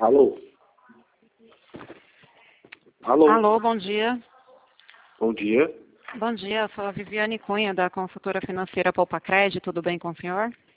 Alô? Alô? Alô, bom dia. Bom dia. Bom dia, eu sou a Viviane Cunha, da consultora financeira Poupa Crédito, tudo bem com o senhor?